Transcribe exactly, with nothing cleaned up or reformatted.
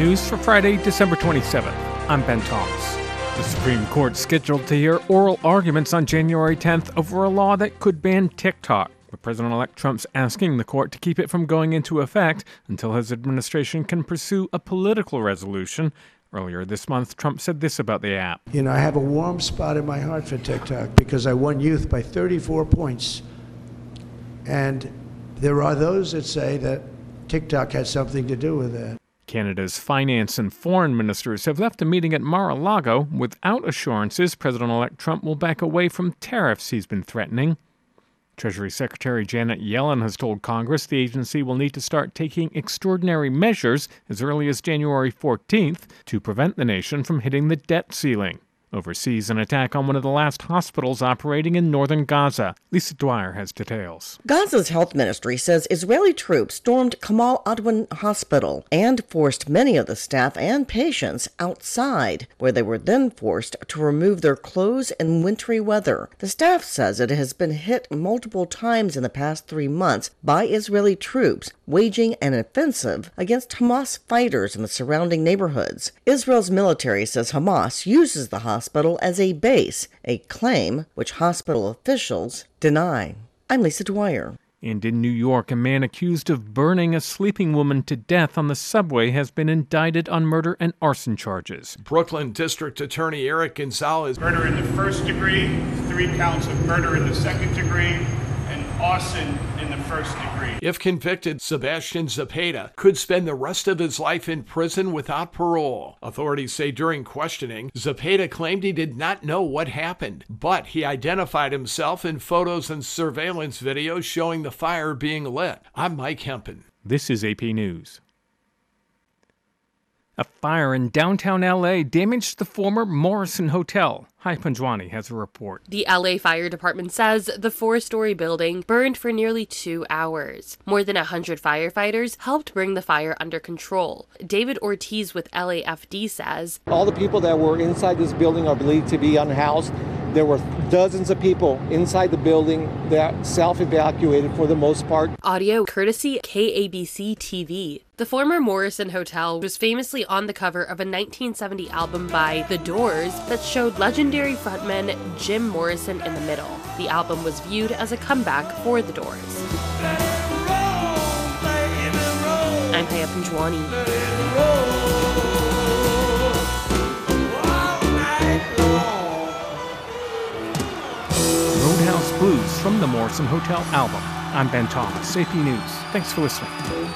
News for Friday, December twenty-seventh. I'm Ben Thomas. The Supreme Court scheduled to hear oral arguments on January tenth over a law that could ban TikTok, but President-elect Trump's asking the court to keep it from going into effect until his administration can pursue a political resolution. Earlier this month, Trump said this about the app. You know, I have a warm spot in my heart for TikTok because I won youth by thirty-four points. And there are those that say that TikTok had something to do with that. Canada's finance and foreign ministers have left a meeting at Mar-a-Lago without assurances President-elect Trump will back away from tariffs he's been threatening. Treasury Secretary Janet Yellen has told Congress the agency will need to start taking extraordinary measures as early as January fourteenth to prevent the nation from hitting the debt ceiling. Overseas, an attack on one of the last hospitals operating in northern Gaza. Lisa Dwyer has details. Gaza's health ministry says Israeli troops stormed Kamal Adwan Hospital and forced many of the staff and patients outside, where they were then forced to remove their clothes in wintry weather. The staff says it has been hit multiple times in the past three months by Israeli troops waging an offensive against Hamas fighters in the surrounding neighborhoods. Israel's military says Hamas uses the hospital hospital as a base, a claim which hospital officials deny. I'm Lisa Dwyer. And in New York, a man accused of burning a sleeping woman to death on the subway has been indicted on murder and arson charges. Brooklyn District Attorney Eric Gonzalez. Murder in the first degree, three counts of murder in the second degree, and arson in the first degree. If convicted, Sebastian Zepeda could spend the rest of his life in prison without parole. Authorities say during questioning, Zepeda claimed he did not know what happened, but he identified himself in photos and surveillance videos showing the fire being lit. I'm Mike Hempen. This is A P News. A fire in downtown L A damaged the former Morrison Hotel. Hai Panjwani has a report. The L A Fire Department says the four-story building burned for nearly two hours. More than one hundred firefighters helped bring the fire under control. David Ortiz with L A F D says, all the people that were inside this building are believed to be unhoused. There were dozens of people inside the building that self-evacuated for the most part. Audio courtesy K A B C T V. The former Morrison Hotel was famously on the cover of a nineteen seventy album by The Doors that showed legendary frontman Jim Morrison in the middle. The album was viewed as a comeback for The Doors. I'm Hai Panjwani. Roadhouse Blues from the Morrison Hotel album. I'm Ben Thomas, A P News. Thanks for listening.